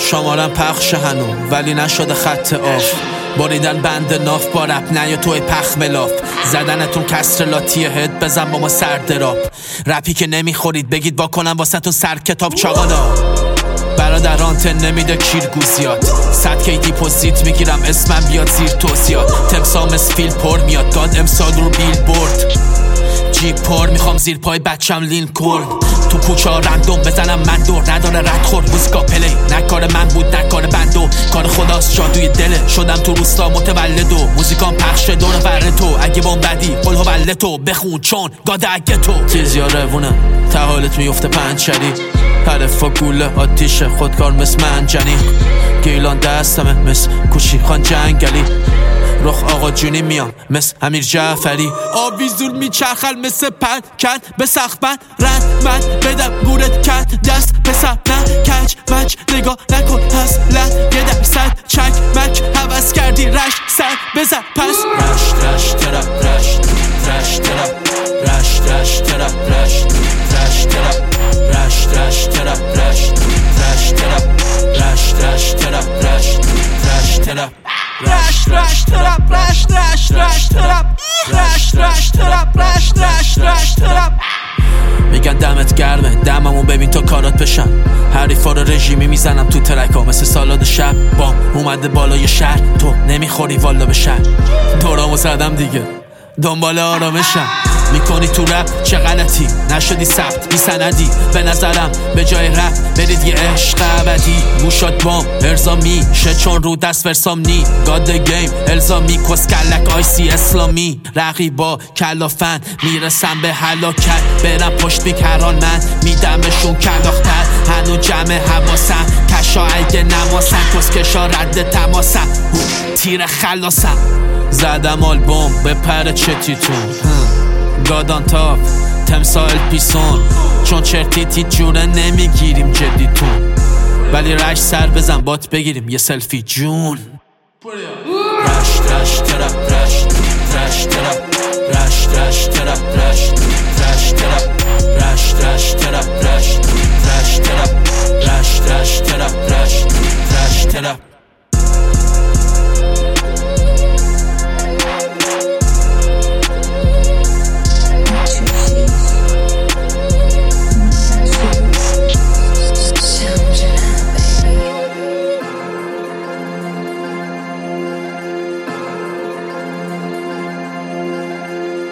شمارم پخش هنو ولی نشده خط آف. بریدن بند ناف با رپ نیا توی پخ ملاف. زدنتون کسر لاتی هد بزن با ما سر دراب. رپی که نمیخورید بگید با کنم واسه تون سر کتاب چاقالا. برادرانت نمیده کیرگوزیات 100 کی دیپوزیت میگیرم اسمم بیاد زیر توضیحات. تمسام اسفیل پر میاد گاد امسال رو بیل برد. جیب پر میخوام زیر پای بچم لینکلن. تو کوچه ها رندوم بزنم من دور نداره رد خورد. موزیکا پلی نه کار من بود نه کار بندو کار خداست جادوی دله. شدم تو روستا متولد و موزیکام پخش دور ور تو. اگه بام بدی قل هوله تو بخون چون گاده اگه تو تیزی ها روونه تا حالت میفته پنچری. حرف و گوله آتیشه خودکار مثل منجنی. گیلان دستمه مثل کوشی خان جنگلی. رخ آقا جونی میام مثل امیر جعفری. آویزون میچرخل مثل پنکن به سخت من رند من بدم گورت کن دست پسر نه کج مج نگاه نکن اصلا 1% چک مک حوض کردی رشت سر بزن پس رشت رشت ترپ رشت رشت ترپ رشت رشت ترپ رشت رشت ترپ رشت رشت ترپ رشت رشت ترپ رشت رشت ترپ رشت رشت ترپ رشت رشت ترپ رشت رشت رشت ترپ رشت رشت ترپ رشت رشت رشت ترپ. میگن دمت گرمه دممو ببین تا کارات بشم. حریفا رو رژیمی میزنم تو ترکا مثل سالاد شب. بام اومده بالای شهر تو نمیخوری والا به شهر. دورامو زدم دیگه دنبال آرامشم. میکنی تو رپ چه غلطی نشدی ثبت بی سندی. به نظرم به جای رپ برید یه عشق ابدی. گوشات بام ارزامی شه چون رو دست ورسام نی. گاد گیم الزامی کس کلک آیسی اسلامی. رقیبا کلافن میرسم به هلاکت. برم پشت بیکران من میدمشون کلاختر. هنو جمع حواسم کشا اگه نماسم کس کشا رد تماسم تیر خلاصم. زدم آلبوم به پر چتیتون گادان تاپ تمثال پیسون. چون چرتیتی جوره نمیگیریم جدیتون ولی رشت سر بزن بات بگیریم یه سلفی جون. رشت رشت ترپ رشت رشت ترپ رشت رشت ترپ رشت رشت ترپ رشت رشت ترپ رشت رشت ترپ رشت رشت ترپ رشت رشت ترپ.